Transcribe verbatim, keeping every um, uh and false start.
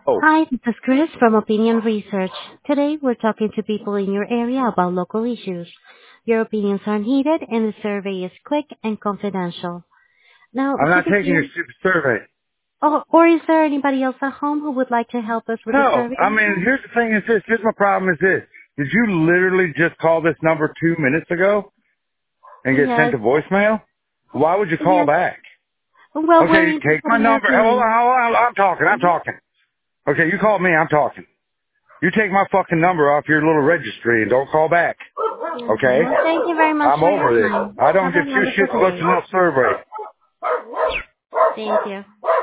Oh, Hi, this is Chris from Opinion Research. Today, we're talking to people in your area about local issues. Your opinions are needed, and the survey is quick and confidential. Now, I'm to not taking your begin, stupid survey. oh, or is there anybody else at home who would like to help us with the No, survey? I mean, here's the thing is this. Here's my problem is this. Did you literally just call this number two minutes ago and get sent Yes, to voicemail? Why would you call yes. back? Well, Okay, we're in take my the number. Hold on, team. hold on. I'm talking. I'm talking. Okay, you called me. I'm talking. You take my fucking number off your little registry and don't call back. Okay, Okay? well, thank you very much I'm for your over this. time. I don't Have a give two wonderful shits about day. your little survey. Thank you.